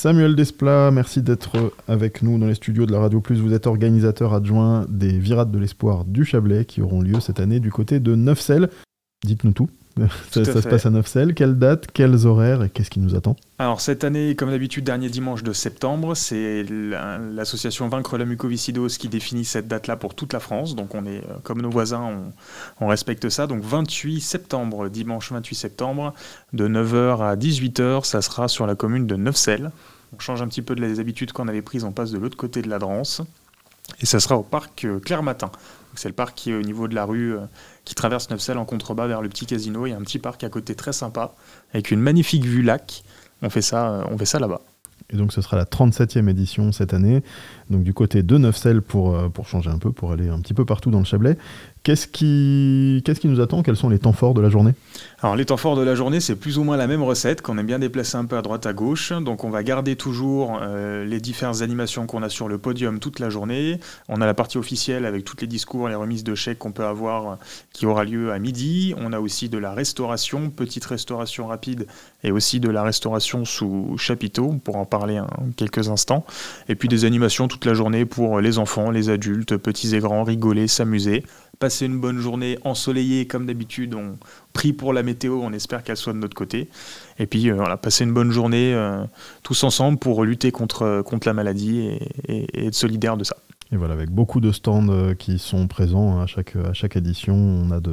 Samuel Desplat, merci d'être avec nous dans les studios de la Radio Plus. Vous êtes organisateur adjoint des Virades de l'Espoir du Chablais qui auront lieu cette année du côté de Neufsel. Dites-nous tout. Ça se passe à Neufsel. Quelle date, quels horaires et qu'est-ce qui nous attend ? Alors cette année, comme d'habitude, dernier dimanche de septembre, c'est l'association Vaincre la mucoviscidose qui définit cette date-là pour toute la France. Donc on est comme nos voisins, on respecte ça. Donc 28 septembre, dimanche 28 septembre, de 9h à 18h, ça sera sur la commune de Neufsel. On change un petit peu des habitudes qu'on avait prises, on passe de l'autre côté de la Drance. Et ça sera au parc Clermatin. C'est le parc qui est au niveau de la rue qui traverse Neufsel en contrebas vers le petit casino. Il y a un petit parc à côté très sympa avec une magnifique vue lac. On fait ça là-bas. Et donc ce sera la 37e édition cette année, donc du côté de Neufsel pour changer un peu, pour aller un petit peu partout dans le Chablais. Qu'est-ce qui nous attend ? Quels sont les temps forts de la journée ? Alors les temps forts de la journée, c'est plus ou moins la même recette, qu'on aime bien déplacer un peu à droite à gauche. Donc on va garder toujours les différentes animations qu'on a sur le podium toute la journée. On a la partie officielle avec tous les discours, les remises de chèques qu'on peut avoir qui aura lieu à midi. On a aussi de la restauration, petite restauration rapide et aussi de la restauration sous chapiteau. On pourra en parler quelques instants. Et puis des animations toute la journée pour les enfants, les adultes, petits et grands, rigoler, s'amuser. Passer une bonne journée ensoleillée comme d'habitude, on prie pour la météo, on espère qu'elle soit de notre côté. Et puis passer une bonne journée tous ensemble pour lutter contre la maladie et être solidaires de ça. Et voilà, avec beaucoup de stands qui sont présents à chaque édition, on a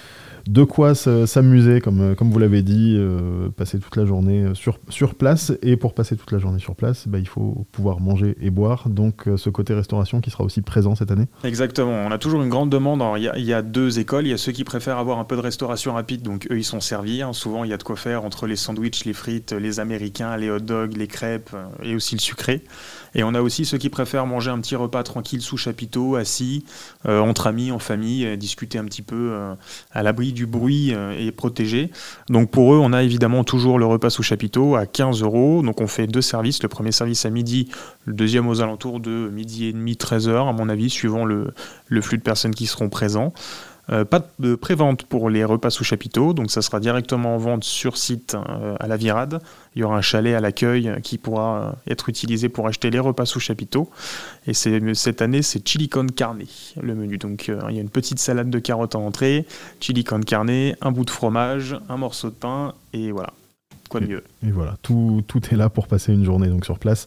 de quoi s'amuser, comme vous l'avez dit, passer toute la journée sur place. Et pour passer toute la journée sur place, il faut pouvoir manger et boire. Donc ce côté restauration qui sera aussi présent cette année. Exactement, on a toujours une grande demande. Alors, il y a deux écoles, il y a ceux qui préfèrent avoir un peu de restauration rapide, donc eux ils sont servis. Souvent il y a de quoi faire entre les sandwichs, les frites, les américains, les hot dogs, les crêpes et aussi le sucré. Et on a aussi ceux qui préfèrent manger un petit repas tranquille sous chapiteau, assis, entre amis, en famille, discuter un petit peu à l'abri du bruit et protégé. Donc pour eux, on a évidemment toujours le repas sous chapiteau à 15 €. Donc on fait deux services, le premier service à midi, le deuxième aux alentours de midi et demi, 13h à mon avis, suivant le flux de personnes qui seront présents. Pas de prévente pour les repas sous chapiteau, donc ça sera directement en vente sur site à la Virade. Il y aura un chalet à l'accueil qui pourra être utilisé pour acheter les repas sous chapiteau. Et cette année, c'est chili con carne, le menu. Donc il y a une petite salade de carottes en entrée, chili con carne, un bout de fromage, un morceau de pain, et voilà. Quoi de mieux ? Et voilà, tout est là pour passer une journée donc sur place.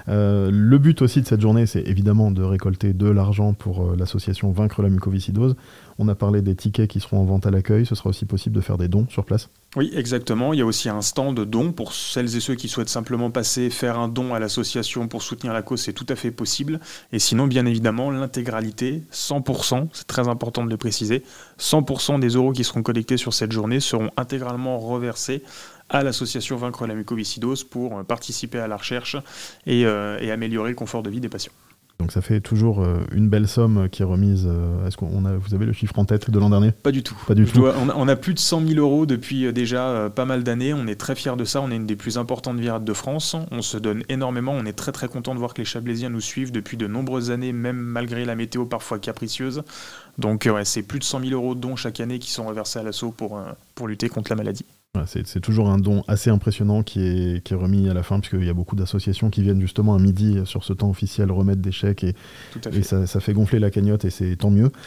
Le but aussi de cette journée, c'est évidemment de récolter de l'argent pour l'association Vaincre la mucoviscidose. On a parlé des tickets qui seront en vente à l'accueil. Ce sera aussi possible de faire des dons sur place ? Oui, exactement. Il y a aussi un stand de dons pour celles et ceux qui souhaitent simplement passer, faire un don à l'association pour soutenir la cause, c'est tout à fait possible. Et sinon, bien évidemment, l'intégralité, 100%, c'est très important de le préciser, 100% des euros qui seront collectés sur cette journée seront intégralement reversés à l'association Vaincre la mucoviscidose pour participer à la recherche et améliorer le confort de vie des patients. Donc ça fait toujours une belle somme qui est remise. Est-ce vous avez le chiffre en tête de l'an dernier ? Pas du tout. On a plus de 100 000 € depuis déjà pas mal d'années. On est très fiers de ça. On est une des plus importantes virades de France. On se donne énormément. On est très très content de voir que les Chablaisiens nous suivent depuis de nombreuses années, même malgré la météo parfois capricieuse. Donc c'est plus de 100 000 € de dons chaque année qui sont reversés à l'asso pour lutter contre la maladie. Voilà, c'est toujours un don assez impressionnant qui est remis à la fin, puisqu'il y a beaucoup d'associations qui viennent justement à midi sur ce temps officiel remettre des chèques et ça fait gonfler la cagnotte et c'est tant mieux.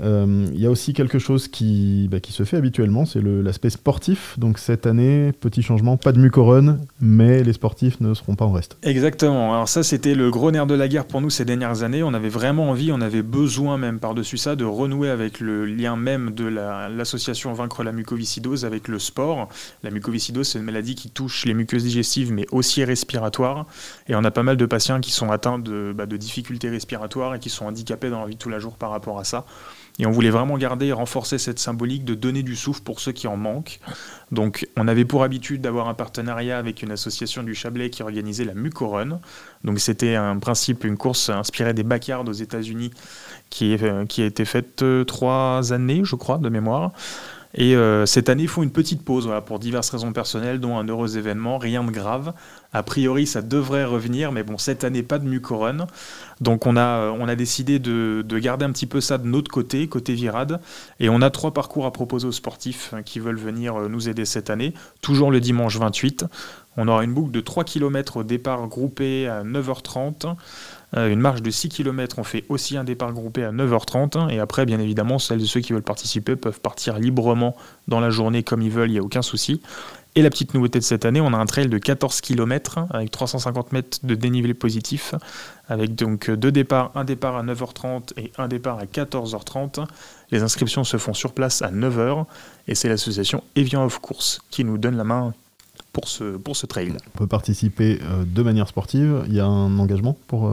Il y a aussi quelque chose qui se fait habituellement, c'est l'aspect sportif. Donc cette année, petit changement, pas de mucorun, mais les sportifs ne seront pas en reste. Exactement, alors ça c'était le gros nerf de la guerre pour nous ces dernières années. On avait vraiment envie, on avait besoin même par-dessus ça de renouer avec le lien même de l'association Vaincre la mucoviscidose avec le sport. La mucoviscidose, c'est une maladie qui touche les muqueuses digestives, mais aussi respiratoires. Et on a pas mal de patients qui sont atteints de difficultés respiratoires et qui sont handicapés dans leur vie de tous les jours par rapport à ça. Et on voulait vraiment garder et renforcer cette symbolique de donner du souffle pour ceux qui en manquent. Donc on avait pour habitude d'avoir un partenariat avec une association du Chablais qui organisait la Mucorun. Donc c'était un principe, une course inspirée des backyards aux États-Unis qui a été faite 3 années, je crois, de mémoire. Et cette année, ils font une petite pause pour diverses raisons personnelles, dont un heureux événement, rien de grave. A priori, ça devrait revenir, mais bon, cette année, pas de Mucorun. Donc on a décidé de garder un petit peu ça de notre côté Virade. Et on a 3 parcours à proposer aux sportifs qui veulent venir nous aider cette année. Toujours le dimanche 28. On aura une boucle de 3 km au départ groupé à 9h30. Une marche de 6 km, on fait aussi un départ groupé à 9h30. Et après, bien évidemment, celles et ceux qui veulent participer peuvent partir librement dans la journée comme ils veulent, il n'y a aucun souci. Et la petite nouveauté de cette année, on a un trail de 14 km avec 350 mètres de dénivelé positif, avec donc 2 départs, un départ à 9h30 et un départ à 14h30. Les inscriptions se font sur place à 9h et c'est l'association Evian Off Course qui nous donne la main pour ce trail. On peut participer de manière sportive. Il y a un engagement pour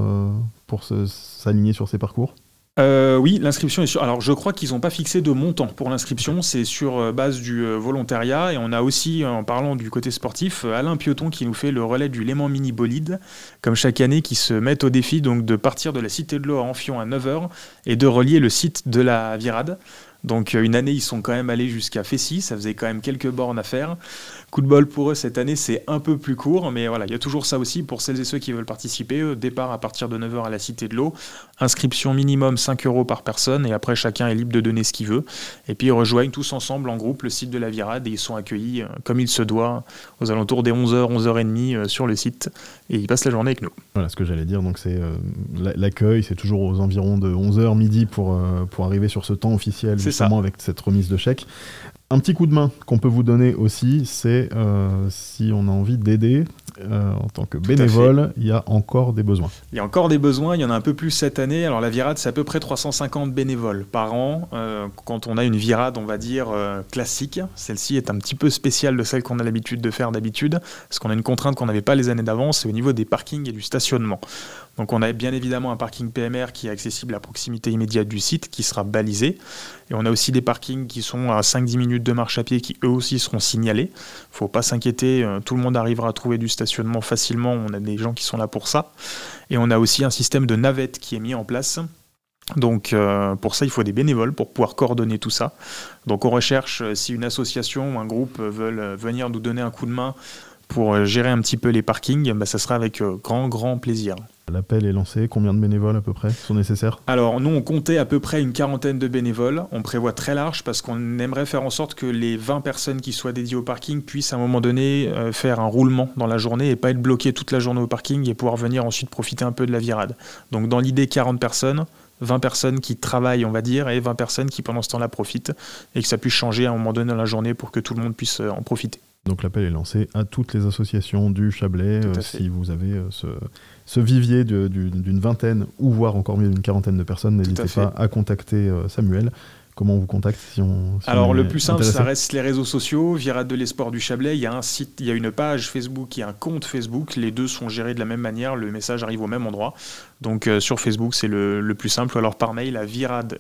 s'aligner sur ces parcours ? Oui, l'inscription est sur... Alors, je crois qu'ils n'ont pas fixé de montant pour l'inscription. C'est sur base du volontariat. Et on a aussi, en parlant du côté sportif, Alain Pioton qui nous fait le relais du Léman Mini Bolide, comme chaque année, qui se met au défi donc, de partir de la Cité de l'Eau à Amphion à 9h et de relier le site de la Virade. Donc une année, ils sont quand même allés jusqu'à Fessy, ça faisait quand même quelques bornes à faire. Coup de bol pour eux, cette année, c'est un peu plus court, mais voilà, il y a toujours ça aussi pour celles et ceux qui veulent participer. Départ à partir de 9h à la Cité de l'Eau, inscription minimum 5 € par personne, et après chacun est libre de donner ce qu'il veut. Et puis ils rejoignent tous ensemble en groupe le site de la Virade, et ils sont accueillis comme il se doit, aux alentours des 11h, 11h30 sur le site, et ils passent la journée avec nous. Voilà ce que j'allais dire, donc c'est l'accueil, c'est toujours aux environs de 11h midi pour arriver sur ce temps officiel, justement avec cette remise de chèques. Un petit coup de main qu'on peut vous donner aussi, c'est si on a envie d'aider en tant que bénévole, il y a encore des besoins. Il y a encore des besoins, il y en a un peu plus cette année. Alors la Virade, c'est à peu près 350 bénévoles par an. Quand on a une Virade, on va dire classique, celle-ci est un petit peu spéciale de celle qu'on a l'habitude de faire d'habitude, parce qu'on a une contrainte qu'on n'avait pas les années d'avant, c'est au niveau des parkings et du stationnement. Donc on a bien évidemment un parking PMR qui est accessible à proximité immédiate du site, qui sera balisé. Et on a aussi des parkings qui sont à 5-10 minutes de marche à pied, qui eux aussi seront signalés. Il ne faut pas s'inquiéter, tout le monde arrivera à trouver du stationnement facilement, on a des gens qui sont là pour ça. Et on a aussi un système de navette qui est mis en place. Donc pour ça, il faut des bénévoles pour pouvoir coordonner tout ça. Donc on recherche si une association ou un groupe veulent venir nous donner un coup de main pour gérer un petit peu les parkings, ça sera avec grand plaisir. L'appel est lancé, combien de bénévoles à peu près sont nécessaires ? Alors nous on comptait à peu près une quarantaine de bénévoles, on prévoit très large parce qu'on aimerait faire en sorte que les 20 personnes qui soient dédiées au parking puissent à un moment donné faire un roulement dans la journée et pas être bloquées toute la journée au parking et pouvoir venir ensuite profiter un peu de la Virade. Donc dans l'idée 40 personnes, 20 personnes qui travaillent on va dire et 20 personnes qui pendant ce temps-là profitent et que ça puisse changer à un moment donné dans la journée pour que tout le monde puisse en profiter. Donc l'appel est lancé à toutes les associations du Chablais, si vous avez ce vivier d'une vingtaine ou voire encore mieux d'une quarantaine de personnes, n'hésitez pas à contacter Samuel. Comment on vous contacte Alors le plus simple, ça reste les réseaux sociaux, Virade de l'Espoir du Chablais, il y a un site, il y a une page Facebook, il y a un compte Facebook, les deux sont gérés de la même manière, le message arrive au même endroit. Donc sur Facebook, c'est le plus simple, ou alors par mail à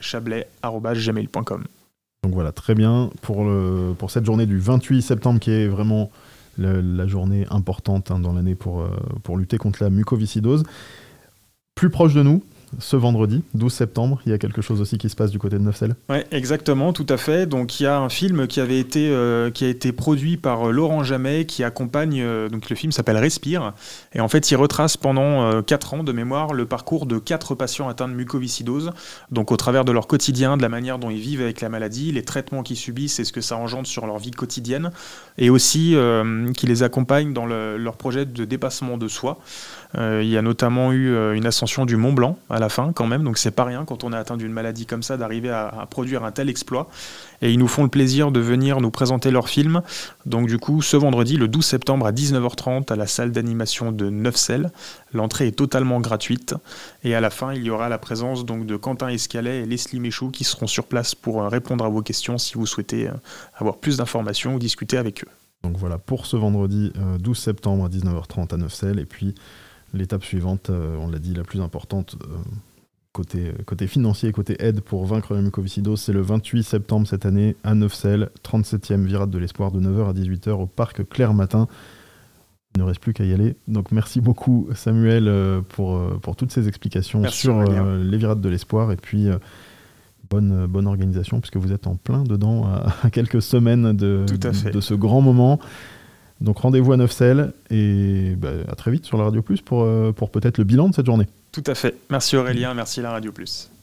viradechablais@gmail.com. Donc voilà, très bien. Pour cette journée du 28 septembre, qui est vraiment la journée importante dans l'année pour lutter contre la mucoviscidose. Plus proche de nous, ce vendredi, 12 septembre, il y a quelque chose aussi qui se passe du côté de Neufchâtel. Oui, exactement, tout à fait. Donc il y a un film qui a été produit par Laurent Jamet qui accompagne, donc le film s'appelle Respire, et en fait il retrace pendant 4 ans de mémoire le parcours de 4 patients atteints de mucoviscidose, donc au travers de leur quotidien, de la manière dont ils vivent avec la maladie, les traitements qu'ils subissent et ce que ça engendre sur leur vie quotidienne, et aussi qui les accompagne dans leur projet de dépassement de soi. Il y a notamment eu une ascension du Mont Blanc à la fin quand même, donc c'est pas rien quand on est atteint d'une maladie comme ça d'arriver à produire un tel exploit, et ils nous font le plaisir de venir nous présenter leur film, donc du coup ce vendredi le 12 septembre à 19h30 à la salle d'animation de Neufchâtel. L'entrée est totalement gratuite et à la fin il y aura la présence donc de Quentin Escalet et Leslie Méchou qui seront sur place pour répondre à vos questions si vous souhaitez avoir plus d'informations ou discuter avec eux. Donc voilà pour ce vendredi 12 septembre à 19h30 à Neufchâtel, et puis l'étape suivante, on l'a dit, la plus importante côté financier, côté aide pour vaincre la mucoviscidose, c'est le 28 septembre cette année à Neufchâtel, 37e Virade de l'Espoir de 9h à 18h au parc Claire-Matin. Il ne reste plus qu'à y aller. Donc merci beaucoup Samuel pour toutes ces explications sur les Virades de l'Espoir, et puis bonne organisation puisque vous êtes en plein dedans à quelques semaines de ce grand moment. Donc rendez-vous à Neufchâtel et à très vite sur la Radio Plus pour peut-être le bilan de cette journée. Tout à fait. Merci Aurélien, merci la Radio Plus.